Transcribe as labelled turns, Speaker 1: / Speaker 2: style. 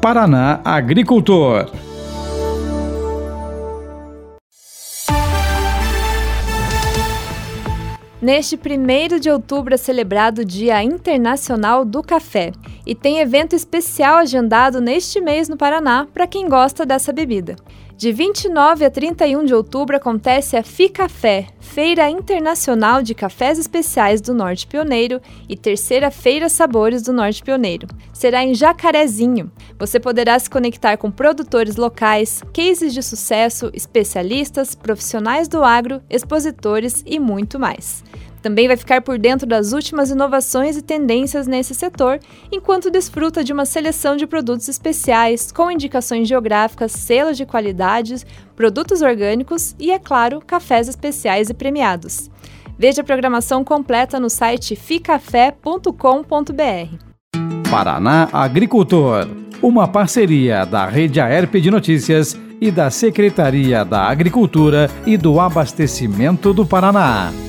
Speaker 1: Paraná Agricultor.
Speaker 2: Neste 1º de outubro é celebrado o Dia Internacional do Café e tem evento especial agendado neste mês no Paraná para quem gosta dessa bebida. De 29 a 31 de outubro acontece a FICAFé, Feira Internacional de Cafés Especiais do Norte Pioneiro e 3ª Feira Sabores do Norte Pioneiro. Será em Jacarezinho. Você poderá se conectar com produtores locais, cases de sucesso, especialistas, profissionais do agro, expositores e muito mais. Também vai ficar por dentro das últimas inovações e tendências nesse setor, enquanto desfruta de uma seleção de produtos especiais, com indicações geográficas, selos de qualidade, produtos orgânicos e, é claro, cafés especiais e premiados. Veja a programação completa no site ficafé.com.br.
Speaker 1: Paraná Agricultor, uma parceria da Rede Aerp de Notícias e da Secretaria da Agricultura e do Abastecimento do Paraná.